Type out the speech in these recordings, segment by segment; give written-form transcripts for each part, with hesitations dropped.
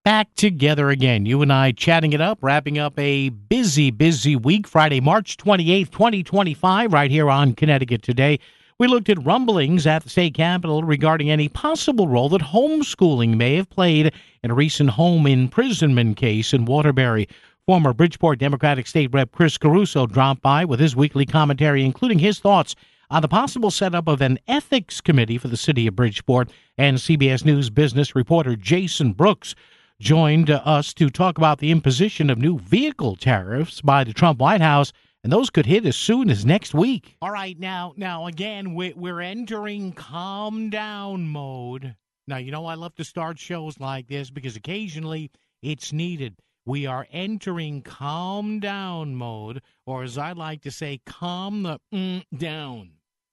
Back together again. You and I chatting it up, wrapping up a busy, busy week. Friday, March 28th, 2025, right here on Connecticut Today. We looked at rumblings at the state capitol regarding any possible role that homeschooling may have played in a recent home imprisonment case in Waterbury. Former Bridgeport Democratic State Rep Chris Caruso dropped by with his weekly commentary, including his thoughts on the possible setup of an ethics committee for the city of Bridgeport. And CBS News business reporter Jason Brooks joined us to talk about the imposition of new vehicle tariffs by the Trump White House, and those could hit as soon as next week. All right, now again, we're entering calm down mode. Now, you know I love to start shows like this because occasionally it's needed. We are entering calm down mode, or as I like to say, calm the down.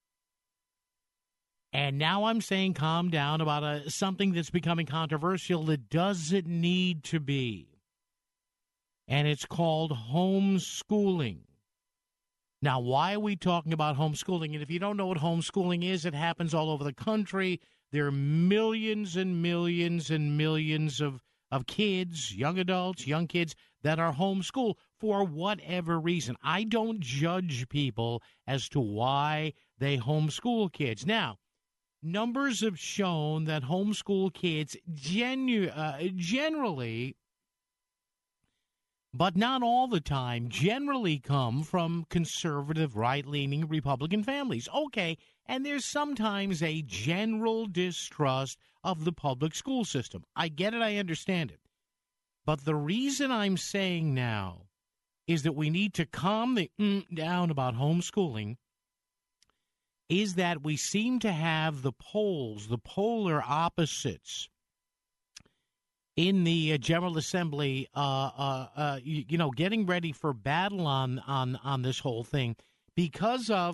And now I'm saying calm down about something that's becoming controversial that doesn't need to be. And it's called homeschooling. Now, why are we talking about homeschooling? And if you don't know what homeschooling is, it happens all over the country. There are millions and millions and millions of kids, young adults, young kids that are homeschooled for whatever reason. I don't judge people as to why they homeschool kids. Now, numbers have shown that homeschool kids generally, but not all the time, generally come from conservative, right-leaning Republican families. Okay, and there's sometimes a general distrust of the public school system. I get it, I understand it. But the reason I'm saying now is that we need to calm the down about homeschooling is that we seem to have the poles, the polar opposites in the General Assembly, getting ready for battle on this whole thing because of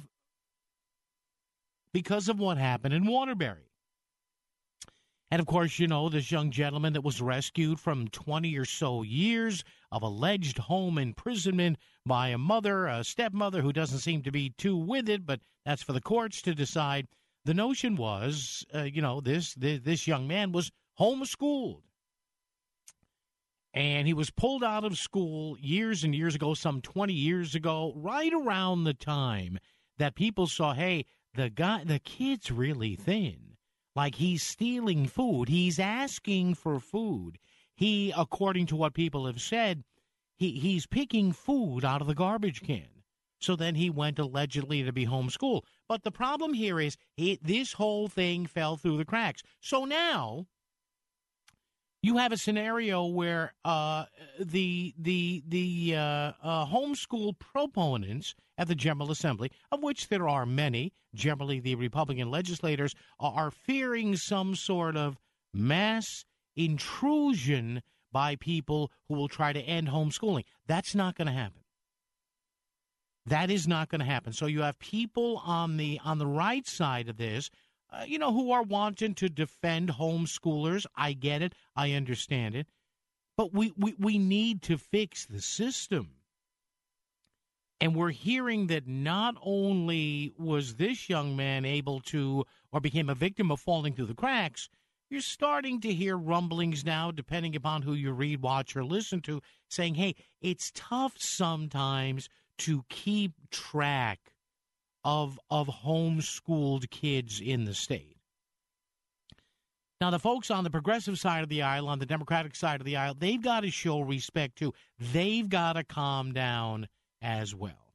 what happened in Waterbury. And, of course, you know, this young gentleman that was rescued from 20 or so years of alleged home imprisonment by a stepmother who doesn't seem to be too with it, but that's for the courts to decide. The notion was, this young man was homeschooled. And he was pulled out of school years and years ago, some 20 years ago, right around the time that people saw, hey, the kid's really thin. Like, he's stealing food. He's asking for food. He, according to what people have said, he's picking food out of the garbage can. So then he went allegedly to be homeschooled. But the problem here is this whole thing fell through the cracks. So now you have a scenario where the homeschool proponents at the General Assembly, of which there are many, generally the Republican legislators, are fearing some sort of mass intrusion by people who will try to end homeschooling. That's not going to happen. That is not going to happen. So you have people on the right side of this, who are wanting to defend homeschoolers. I get it. I understand it. But we need to fix the system. And we're hearing that not only was this young man able to, or became a victim of falling through the cracks, you're starting to hear rumblings now, depending upon who you read, watch, or listen to, saying, hey, it's tough sometimes to keep track of homeschooled kids in the state. Now, the folks on the progressive side of the aisle, on the Democratic side of the aisle, they've got to show respect, too. They've got to calm down as well.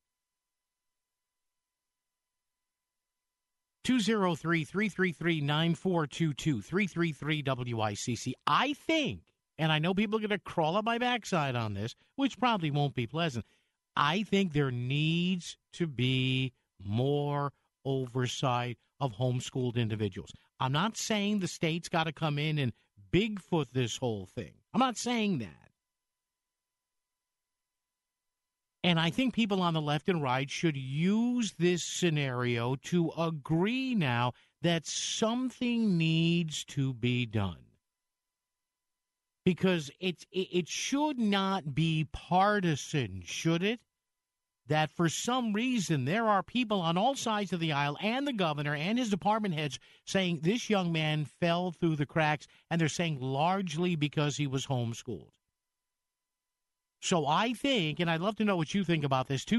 203-333-9422, 333-WICC. I think, and I know people are going to crawl up my backside on this, which probably won't be pleasant, I think there needs to be more oversight of homeschooled individuals. I'm not saying the state's got to come in and Bigfoot this whole thing. I'm not saying that. And I think people on the left and right should use this scenario to agree now that something needs to be done. Because it should not be partisan, should it? that for some reason there are people on all sides of the aisle and the governor and his department heads saying this young man fell through the cracks, and they're saying largely because he was homeschooled. So I think, and I'd love to know what you think about this,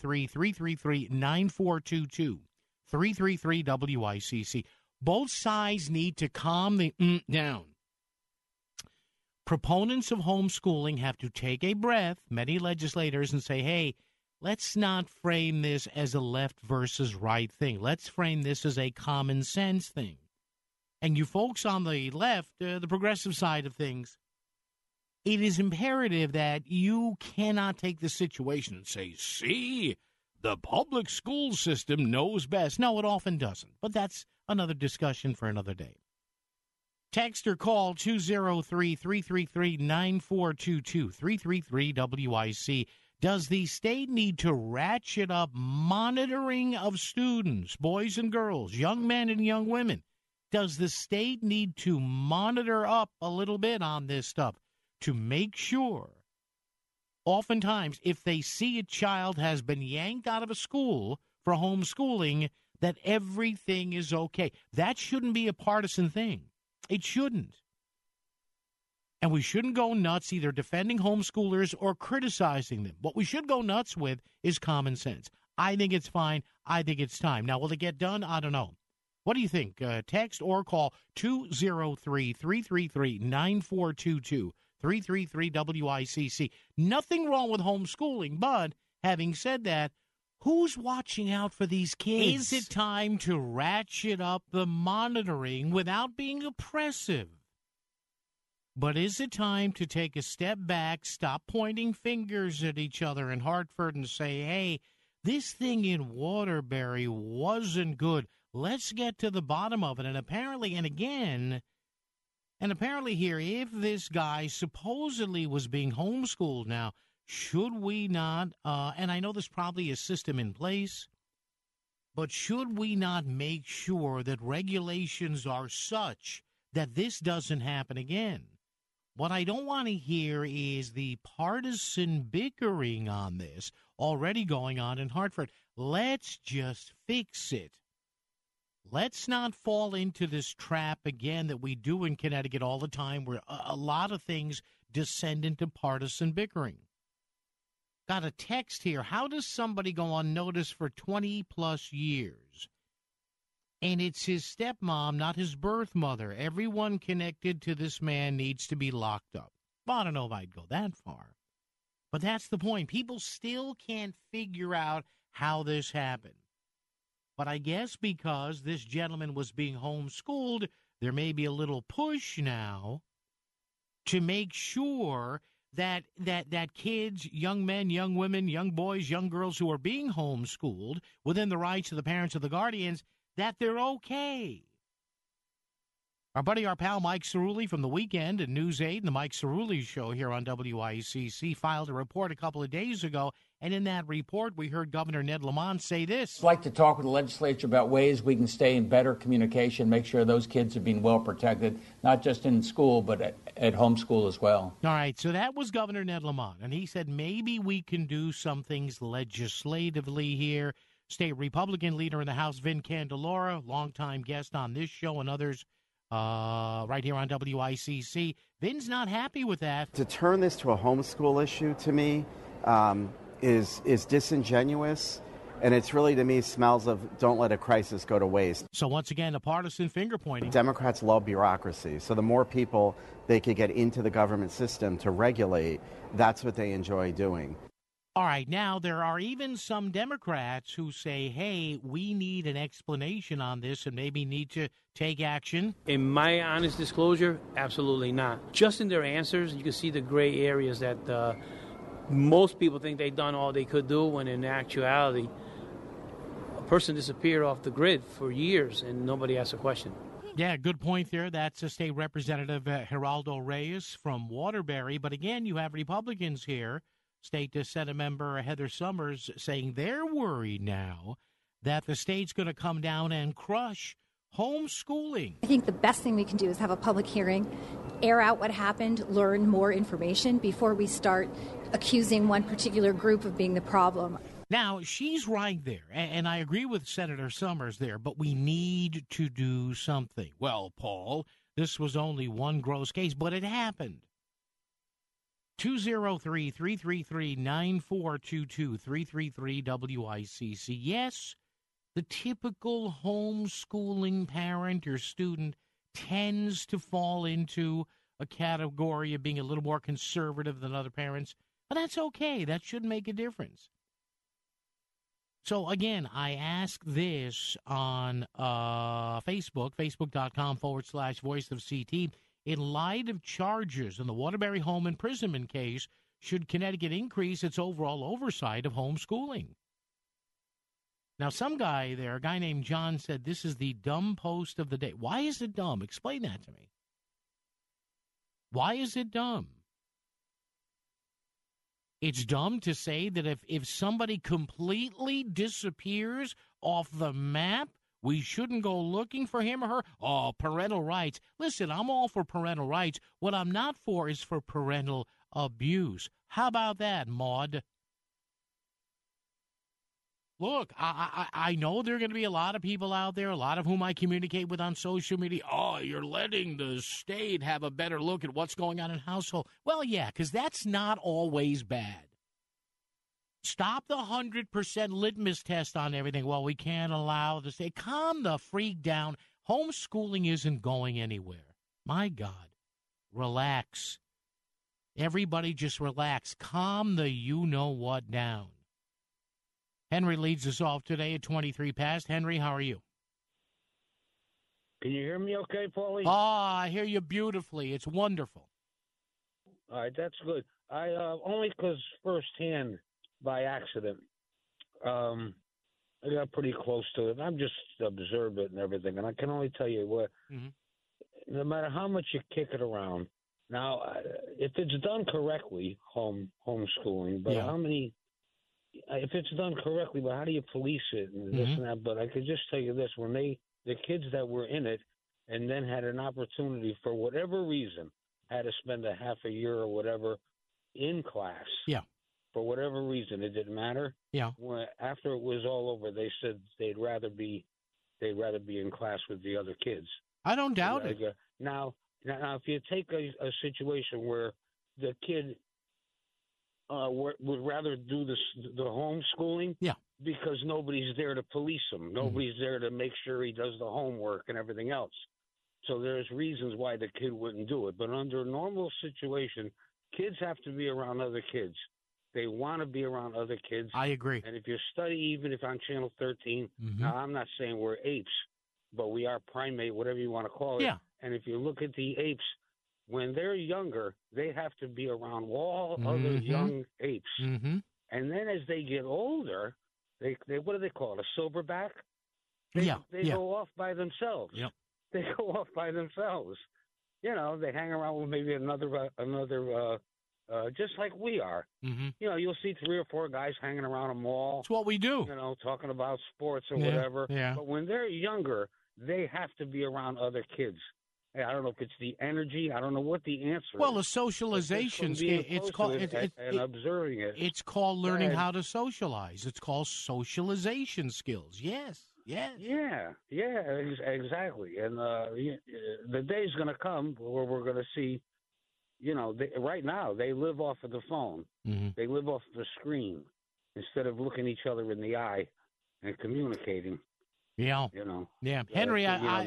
203-333-9422, 333-WICC. Both sides need to calm the down. Proponents of homeschooling have to take a breath, many legislators, and say, hey, let's not frame this as a left versus right thing. Let's frame this as a common sense thing. And you folks on the left, the progressive side of things, it is imperative that you cannot take the situation and say, see, the public school system knows best. No, it often doesn't. But that's another discussion for another day. Text or call 203-333-9422, 333-WIC. Does the state need to ratchet up monitoring of students, boys and girls, young men and young women? Does the state need to monitor up a little bit on this stuff to make sure, oftentimes, if they see a child has been yanked out of a school for homeschooling, that everything is okay? That shouldn't be a partisan thing. It shouldn't. And we shouldn't go nuts either defending homeschoolers or criticizing them. What we should go nuts with is common sense. I think it's fine. I think it's time. Now, will it get done? I don't know. What do you think? Text or call 203-333-9422, 333-WICC. Nothing wrong with homeschooling, but having said that, who's watching out for these kids? Is it time to ratchet up the monitoring without being oppressive? But is it time to take a step back, stop pointing fingers at each other in Hartford and say, hey, this thing in Waterbury wasn't good. Let's get to the bottom of it. And apparently here, if this guy supposedly was being homeschooled now, should we not, and I know there's probably a system in place, but should we not make sure that regulations are such that this doesn't happen again? What I don't want to hear is the partisan bickering on this already going on in Hartford. Let's just fix it. Let's not fall into this trap again that we do in Connecticut all the time, where a lot of things descend into partisan bickering. Got a text here. How does somebody go unnoticed for 20-plus years? And it's his stepmom, not his birth mother. Everyone connected to this man needs to be locked up. Well, I don't know if I'd go that far. But that's the point. People still can't figure out how this happened. But I guess because this gentleman was being homeschooled, there may be a little push now to make sure that kids, young men, young women, young boys, young girls who are being homeschooled within the rights of the parents or the guardians, that they're okay. Our pal Mike Cerulli from The Weekend and News 8 and the Mike Cerulli Show here on WICC filed a report a couple of days ago, and in that report we heard Governor Ned Lamont say this. I'd like to talk with the legislature about ways we can stay in better communication, make sure those kids are being well protected, not just in school, but at home school as well. All right, so that was Governor Ned Lamont, and he said maybe we can do some things legislatively here. State Republican leader in the House, Vin Candelora, longtime guest on this show and others right here on WICC. Vin's not happy with that. To turn this to a homeschool issue, to me, is disingenuous, and it's really, to me, smells of don't let a crisis go to waste. So once again, a partisan finger pointing. Democrats love bureaucracy, so the more people they could get into the government system to regulate, that's what they enjoy doing. All right, now there are even some Democrats who say, hey, we need an explanation on this and maybe need to take action. In my honest disclosure, absolutely not. Just in their answers, you can see the gray areas that most people think they've done all they could do, when in actuality, a person disappeared off the grid for years and nobody asked a question. Yeah, good point there. That's a state representative, Geraldo Reyes from Waterbury. But again, you have Republicans here. State Senate member Heather Summers saying they're worried now that the state's going to come down and crush homeschooling. I think the best thing we can do is have a public hearing, air out what happened, learn more information before we start accusing one particular group of being the problem. Now, she's right there, and I agree with Senator Summers there, but we need to do something. Well, Paul, this was only one gross case, but it happened. 203-333-9422, 333-WICC. Yes, the typical homeschooling parent or student tends to fall into a category of being a little more conservative than other parents, but that's okay. That shouldn't make a difference. So, again, I ask this on Facebook, facebook.com/Voice of CT. In light of charges in the Waterbury home imprisonment case, should Connecticut increase its overall oversight of homeschooling? Now, some guy there, a guy named John, said this is the dumb post of the day. Why is it dumb? Explain that to me. Why is it dumb? It's dumb to say that if somebody completely disappears off the map, we shouldn't go looking for him or her. Oh, parental rights. Listen, I'm all for parental rights. What I'm not for is for parental abuse. How about that, Maud? Look, I know there are going to be a lot of people out there, a lot of whom I communicate with on social media. Oh, you're letting the state have a better look at what's going on in household. Well, yeah, because that's not always bad. Stop the 100% litmus test on everything. Well, we can't allow the state. Calm the freak down. Homeschooling isn't going anywhere. My God, relax. Everybody just relax. Calm the you-know-what down. Henry leads us off today at 23 past. Henry, how are you? Can you hear me okay, Paulie? I hear you beautifully. It's wonderful. All right, that's good. I only because firsthand, by accident, I got pretty close to it. I'm just observed it and everything, and I can only tell you what, no matter how much you kick it around, now, if it's done correctly, homeschooling, but how many... If it's done correctly, but how do you police it and this and that? But I could just tell you this: when the kids that were in it and then had an opportunity for whatever reason, had to spend a half a year or whatever in class. Yeah. For whatever reason, it didn't matter. Yeah. After it was all over, they said they'd rather be in class with the other kids. I don't doubt it. Now, if you take a situation where the kid would rather do the homeschooling, because nobody's there to police him. Nobody's there to make sure he does the homework and everything else. So there's reasons why the kid wouldn't do it. But under a normal situation, kids have to be around other kids. They want to be around other kids. I agree. And if you study, even if on Channel 13, now I'm not saying we're apes, but we are primate, whatever you want to call it. Yeah. And if you look at the apes, when they're younger, they have to be around all other young apes. And then as they get older, they what do they call it, a silverback? They go off by themselves. Yep. They go off by themselves. You know, they hang around with maybe another just like we are. You know, you'll see 3 or 4 guys hanging around a mall. It's what we do. You know, talking about sports or whatever. Yeah. But when they're younger, they have to be around other kids. I don't know if it's the energy. I don't know what the answer is. Well, a socialization skill. It's called observing it. It's called learning how to socialize. It's called socialization skills. Yes. Yeah, exactly. And the day's going to come where we're going to see, you know, right now they live off of the phone. They live off of the screen instead of looking each other in the eye and communicating. Yeah. You know. Yeah. Henry,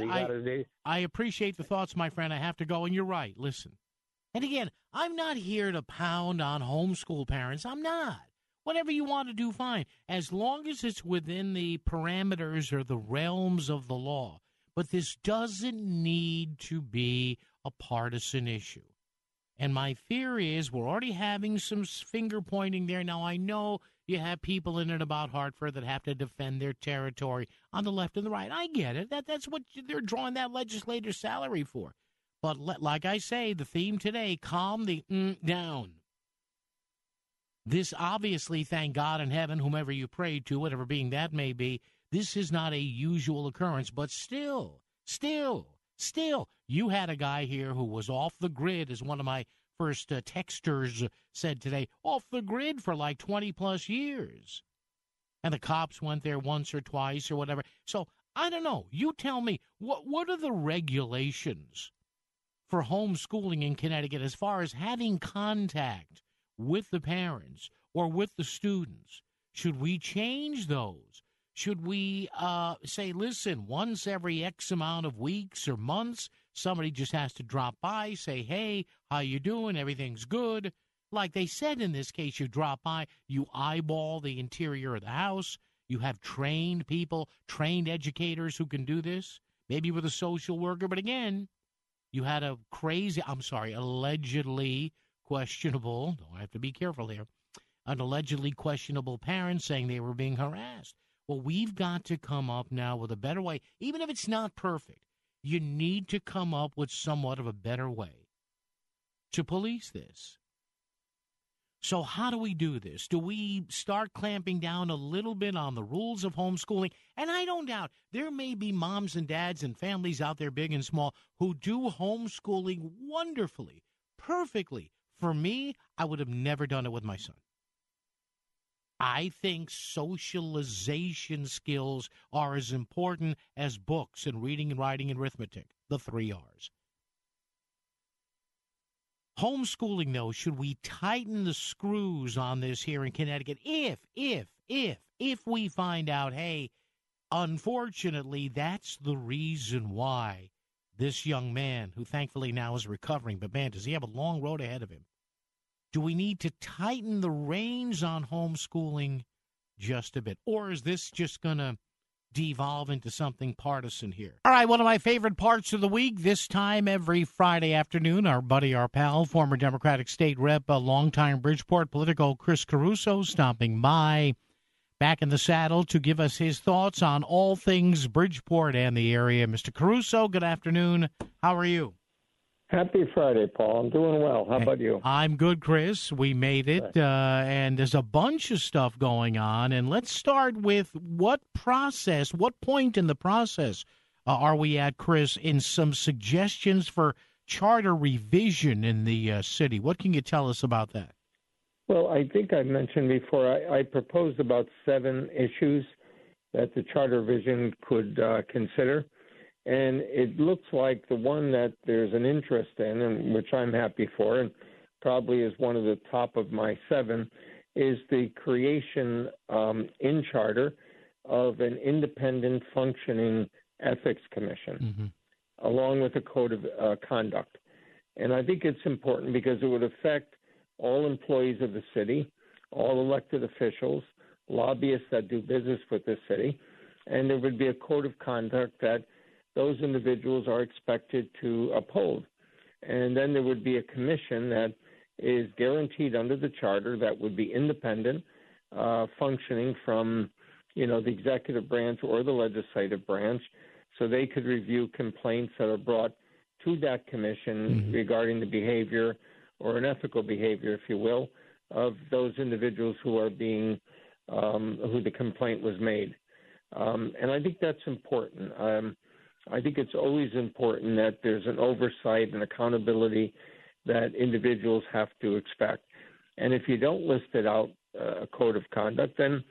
I appreciate the thoughts, my friend. I have to go, and you're right. Listen. And again, I'm not here to pound on homeschool parents. I'm not. Whatever you want to do, fine, as long as it's within the parameters or the realms of the law. But this doesn't need to be a partisan issue. And my fear is we're already having some finger-pointing there. Now, I know you have people in and about Hartford that have to defend their territory on the left and the right. I get it. That's what they're drawing that legislator's salary for. But like I say, the theme today, calm the down. This obviously, thank God in heaven, whomever you pray to, whatever being that may be, this is not a usual occurrence. But still, you had a guy here who was off the grid, as one of my first texters said today, off the grid for like 20-plus years. and the cops went there once or twice or whatever. So I don't know. You tell me, what are the regulations for homeschooling in Connecticut as far as having contact with the parents or with the students? Should we change those? Should we say, listen, once every X amount of weeks or months, somebody just has to drop by, say, hey, how you doing? Everything's good. Like they said in this case, you drop by, you eyeball the interior of the house. You have trained people, trained educators who can do this, maybe with a social worker. But again, you had allegedly questionable, I have to be careful here, an allegedly questionable parent saying they were being harassed. Well, we've got to come up now with a better way. Even if it's not perfect, you need to come up with somewhat of a better way to police this. So how do we do this? Do we start clamping down a little bit on the rules of homeschooling? And I don't doubt there may be moms and dads and families out there, big and small, who do homeschooling wonderfully, perfectly. For me, I would have never done it with my son. I think socialization skills are as important as books and reading and writing and arithmetic, the 3 R's. Homeschooling, though, should we tighten the screws on this here in Connecticut if we find out, hey, unfortunately, that's the reason why this young man, who thankfully now is recovering, but man, does he have a long road ahead of him? Do we need to tighten the reins on homeschooling just a bit? Or is this just going to devolve into something partisan here? All right, one of my favorite parts of the week, this time every Friday afternoon, our buddy, our pal, former Democratic State Rep, a longtime Bridgeport political, Chris Caruso, stopping by, back in the saddle to give us his thoughts on all things Bridgeport and the area. Mr. Caruso, good afternoon. How are you? Happy Friday, Paul. I'm doing well. How about you? I'm good, Chris. We made it, and there's a bunch of stuff going on. And let's start with what point in the process are we at, Chris, in some suggestions for charter revision in the city? What can you tell us about that? Well, I think I mentioned before, I proposed about 7 issues that the charter revision could consider. And it looks like the one that there's an interest in, and which I'm happy for, and probably is one of the top of my 7, is the creation in charter of an independent functioning ethics commission, along with a code of conduct. And I think it's important because it would affect all employees of the city, all elected officials, lobbyists that do business with the city, and there would be a code of conduct that those individuals are expected to uphold. And then there would be a commission that is guaranteed under the charter that would be independent, functioning from, the executive branch or the legislative branch, so they could review complaints that are brought to that commission regarding the behavior or unethical behavior, if you will, of those individuals who are being, who the complaint was made. And I think that's important. I think it's always important that there's an oversight and accountability that individuals have to expect. And if you don't list it out, a code of conduct, then,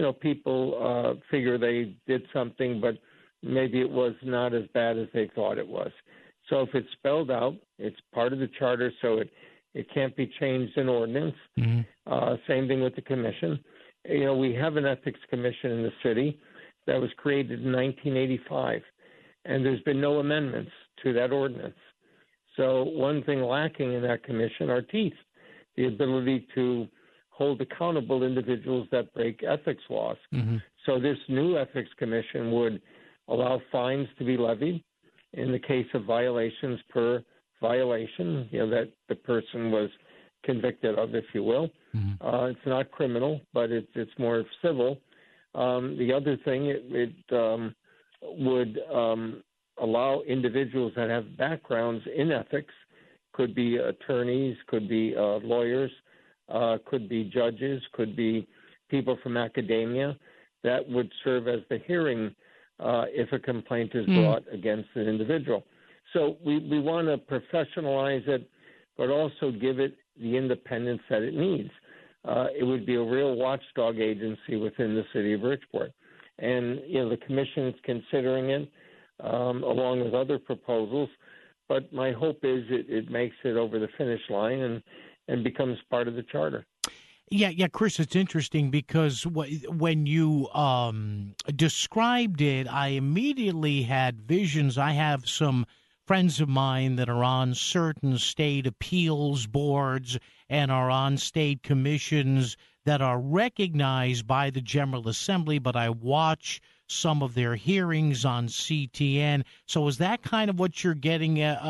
people figure they did something, but maybe it was not as bad as they thought it was. So if it's spelled out, it's part of the charter, so it can't be changed in ordinance. Same thing with the commission. We have an ethics commission in the city that was created in 1985. And there's been no amendments to that ordinance. So one thing lacking in that commission are teeth, the ability to hold accountable individuals that break ethics laws. So this new ethics commission would allow fines to be levied in the case of violations per violation, that the person was convicted of, if you will. It's not criminal, but it's more civil. The other thing, it would allow individuals that have backgrounds in ethics, could be attorneys, could be lawyers, could be judges, could be people from academia, that would serve as the hearing if a complaint is brought against an individual. So we want to professionalize it, but also give it the independence that it needs. it would be a real watchdog agency within the city of Bridgeport. And, the commission is considering it along with other proposals. But my hope is it makes it over the finish line and becomes part of the charter. Yeah, Chris, it's interesting because when you described it, I immediately had visions. I have some friends of mine that are on certain state appeals boards and are on state commissions that are recognized by the General Assembly, but I watch some of their hearings on CTN. So is that kind of what you're getting at?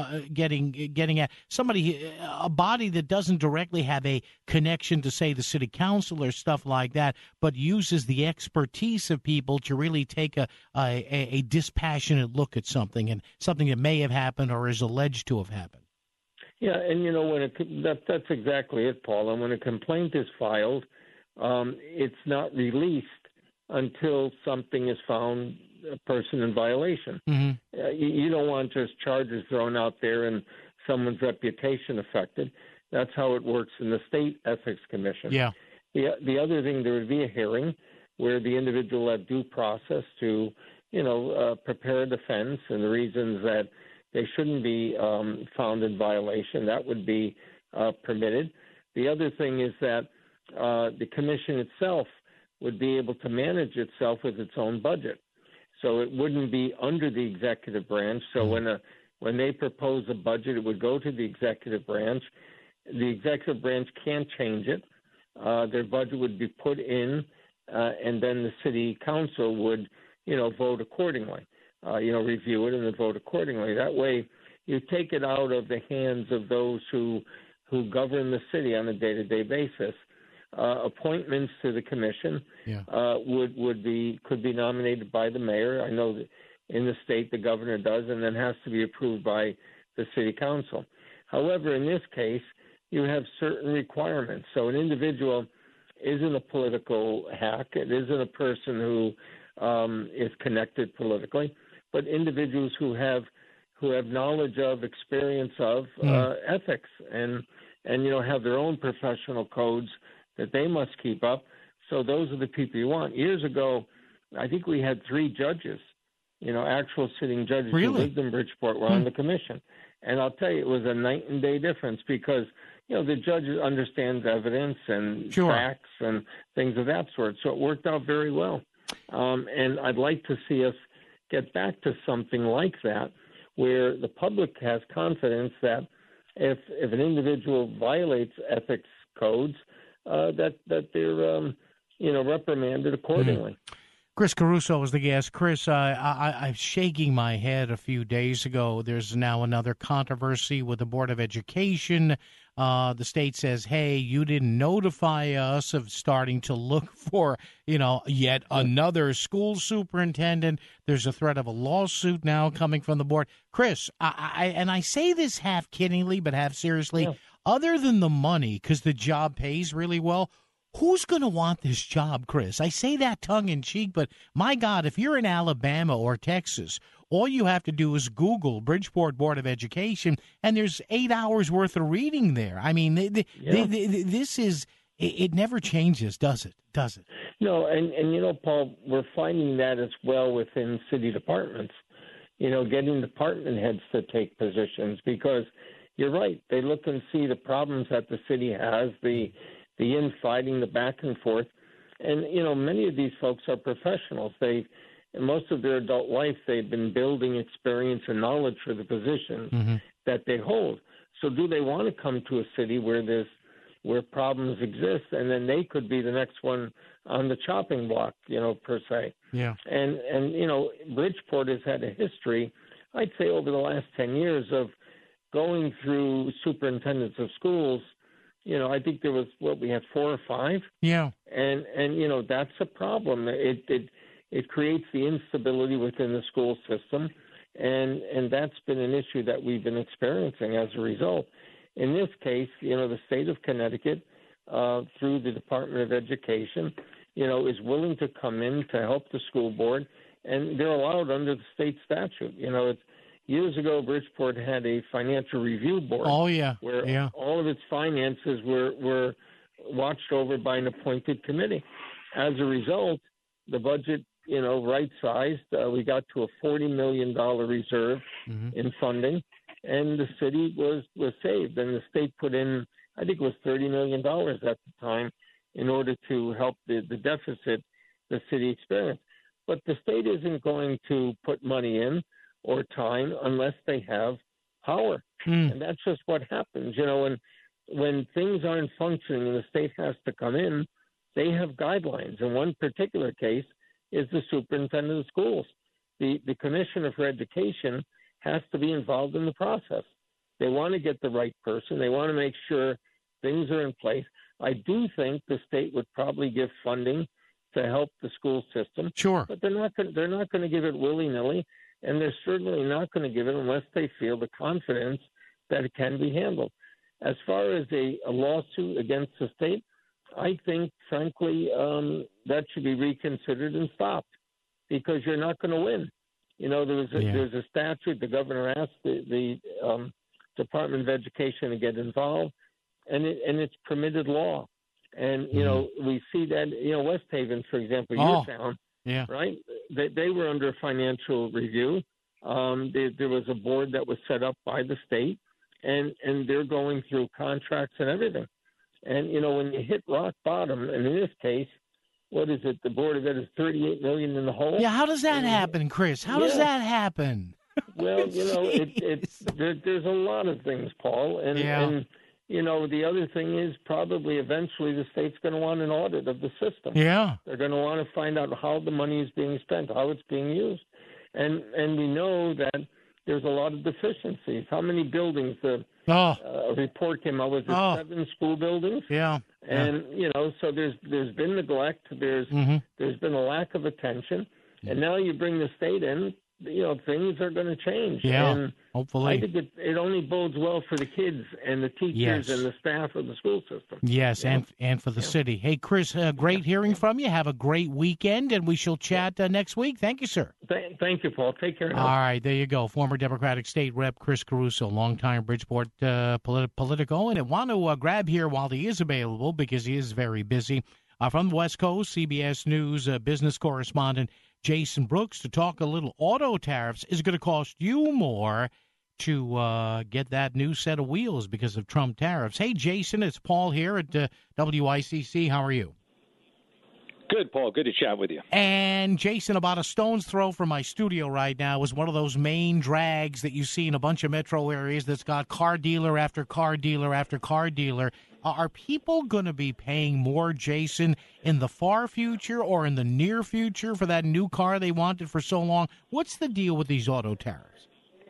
Somebody, a body that doesn't directly have a connection to, say, the city council or stuff like that, but uses the expertise of people to really take a dispassionate look at something and something that may have happened or is alleged to have happened. Yeah, and when that's exactly it, Paul. And when a complaint is filed, it's not released until something is found, a person in violation. Mm-hmm. You don't want just charges thrown out there and someone's reputation affected. That's how it works in the State Ethics Commission. Yeah. The other thing, there would be a hearing where the individual will have due process to, prepare a defense and the reasons that they shouldn't be found in violation. That would be permitted. The other thing is that the commission itself would be able to manage itself with its own budget. So it wouldn't be under the executive branch. So when they propose a budget, it would go to the executive branch. The executive branch can't change it. Their budget would be put in, and then the city council would, vote accordingly, review it and then vote accordingly. That way you take it out of the hands of those who govern the city on a day-to-day basis. Appointments to the commission could be nominated by the mayor. I know that in the state the governor does, and then has to be approved by the city council. However, in this case, you have certain requirements. So an individual isn't a political hack. It isn't a person who is connected politically, but individuals who have knowledge of, experience of ethics, and have their own professional codes that they must keep up. So those are the people you want. Years ago, I think we had 3 judges, actual sitting judges who lived in Bridgeport were on the commission. And I'll tell you, it was a night and day difference because, the judges understand evidence and facts and things of that sort. So it worked out very well. And I'd like to see us get back to something like that, where the public has confidence that if an individual violates ethics codes, that they're reprimanded accordingly. Chris Caruso was the guest. Chris, I'm shaking my head a few days ago. There's now another controversy with the Board of Education. The state says, hey, you didn't notify us of starting to look for, yet another school superintendent. There's a threat of a lawsuit now coming from the board. Chris, I say this half kiddingly but half seriously. Yeah. Other than the money, because the job pays really well, who's going to want this job, Chris? I say that tongue-in-cheek, but my God, if you're in Alabama or Texas, all you have to do is Google Bridgeport Board of Education, and there's 8 hours worth of reading there. I mean, this is – it never changes, does it? Does it? No, and Paul, we're finding that as well within city departments, getting department heads to take positions because – you're right. They look and see the problems that the city has, the infighting, the back and forth. And, many of these folks are professionals. Most of their adult life, they've been building experience and knowledge for the positions that they hold. So do they want to come to a city where problems exist, and then they could be the next one on the chopping block, per se. Yeah. And Bridgeport has had a history, I'd say over the last 10 years, of going through superintendents of schools. I think there was we had 4 or 5. Yeah. And that's a problem. It creates the instability within the school system, and that's been an issue that we've been experiencing as a result. In this case, the state of Connecticut, through the Department of Education, is willing to come in to help the school board, and they're allowed under the state statute. Years ago, Bridgeport had a financial review board. Oh, yeah. Where all of its finances were watched over by an appointed committee. As a result, the budget, right-sized. We got to a $40 million reserve in funding, and the city was saved. And the state put in, I think it was $30 million at the time, in order to help the deficit the city experienced. But the state isn't going to put money in or time unless they have power. And that's just what happens. When things aren't functioning and the state has to come in, they have guidelines. In one particular case is the superintendent of schools. The commissioner for education has to be involved in the process. They want to get the right person. They want to make sure things are in place. I do think the state would probably give funding to help the school system. Sure. But they're not going to give it willy-nilly, and they're certainly not going to give it unless they feel the confidence that it can be handled. As far as a lawsuit against the state, I think, frankly, that should be reconsidered and stopped, because you're not going to win. There's a statute. The governor asked the Department of Education to get involved, and it's permitted law. And, we see that, West Haven, for example, your town, right? They were under financial review. There was a board that was set up by the state, and they're going through contracts and everything. And, when you hit rock bottom, and in this case, what is it? The Board of Ed is $38 million in the hole. Yeah, how does that happen, Chris? How does that happen? Well, there's a lot of things, Paul. And the other thing is probably eventually the state's going to want an audit of the system. Yeah. They're going to want to find out how the money is being spent, how it's being used. And we know that there's a lot of deficiencies. How many buildings? A report came out with 7 school buildings. Yeah. And, so there's been neglect. There's been a lack of attention. And now you bring the state in, things are going to change. Yeah, and hopefully. I think it only bodes well for the kids and the teachers and the staff of the school system. Yes, and for the city. Hey, Chris, great hearing from you. Have a great weekend, and we shall chat next week. Thank you, sir. Thank you, Paul. Take care now. All right, there you go. Former Democratic State Rep Chris Caruso, longtime Bridgeport Politico. And I want to grab here while he is available, because he is very busy, from the West Coast, CBS News business correspondent Jason Brooks, to talk a little auto tariffs. Is it going to cost you more to get that new set of wheels because of Trump tariffs? Hey, Jason, it's Paul here at WICC. How are you? Good, Paul. Good to chat with you. And, Jason, about a stone's throw from my studio right now is one of those main drags that you see in a bunch of metro areas that's got car dealer after car dealer after car dealer. Are people going to be paying more, Jason, in the far future or in the near future for that new car they wanted for so long? What's the deal with these auto tariffs?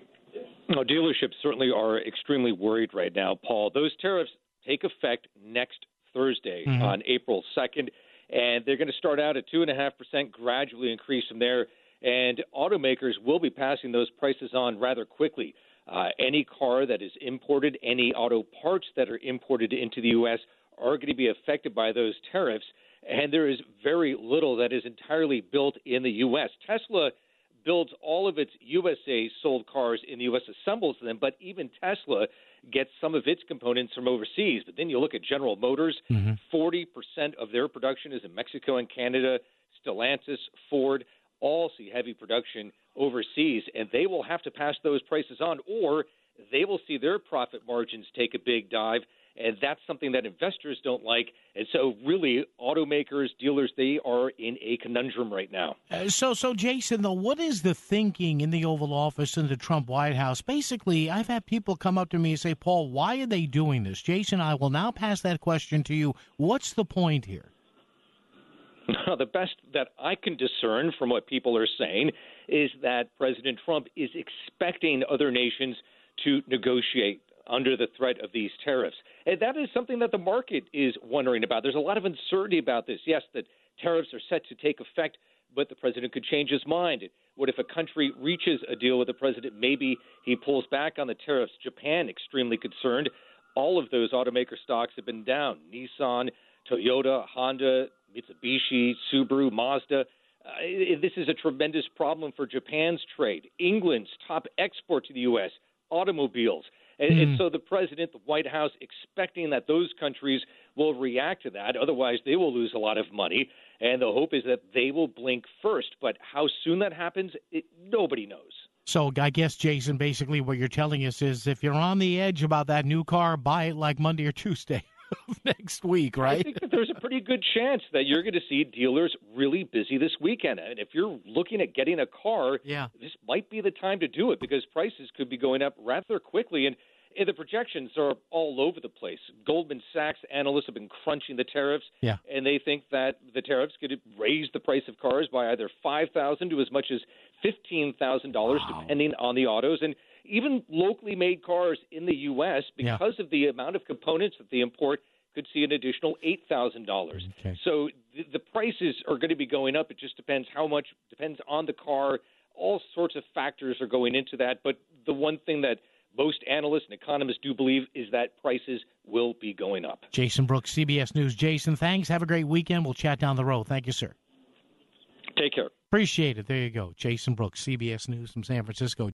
No, dealerships certainly are extremely worried right now, Paul. Those tariffs take effect next Thursday on April 2nd, and they're going to start out at 2.5%, gradually increase from there, and automakers will be passing those prices on rather quickly. Any car that is imported, any auto parts that are imported into the U.S. are going to be affected by those tariffs, and there is very little that is entirely built in the U.S. Tesla builds all of its USA-sold cars in the U.S., assembles them, but even Tesla gets some of its components from overseas. But then you look at General Motors, 40% of their production is in Mexico and Canada. Stellantis, Ford, all see heavy production overseas, and they will have to pass those prices on, or they will see their profit margins take a big dive, and that's something that investors don't like. And so really, automakers, dealers, they are in a conundrum right now. So Jason, though, what is the thinking in the Oval Office and the Trump White House? Basically, I've had people come up to me and say, Paul, why are they doing this? Jason, I will now pass that question to you. What's the point here? The best that I can discern from what people are saying is that President Trump is expecting other nations to negotiate under the threat of these tariffs. And that is something that the market is wondering about. There's a lot of uncertainty about this. Yes, the tariffs are set to take effect, but the president could change his mind. What if a country reaches a deal with the president? Maybe he pulls back on the tariffs. Japan, extremely concerned. All of those automaker stocks have been down. Nissan, Toyota, Honda, Mitsubishi, Subaru, Mazda. This is a tremendous problem for Japan's trade. England's top export to the U.S., automobiles. And so the president, the White House, expecting that those countries will react to that. Otherwise, they will lose a lot of money. And the hope is that they will blink first. But how soon that happens, nobody knows. So I guess, Jason, basically what you're telling us is if you're on the edge about that new car, buy it like Monday or Tuesday of next week, right? I think that there's a pretty good chance that you're going to see dealers really busy this weekend. And if you're looking at getting a car, this might be the time to do it because prices could be going up rather quickly. And the projections are all over the place. Goldman Sachs analysts have been crunching the tariffs, and they think that the tariffs could raise the price of cars by either $5,000 to as much as $15,000, depending on the autos. And even locally made cars in the U.S., because of the amount of components that they import, could see an additional $8,000. Okay. So the prices are going to be going up. It just depends how much, depends on the car. All sorts of factors are going into that. But the one thing that most analysts and economists do believe is that prices will be going up. Jason Brooks, CBS News. Jason, thanks. Have a great weekend. We'll chat down the road. Thank you, sir. Take care. Appreciate it. There you go. Jason Brooks, CBS News from San Francisco.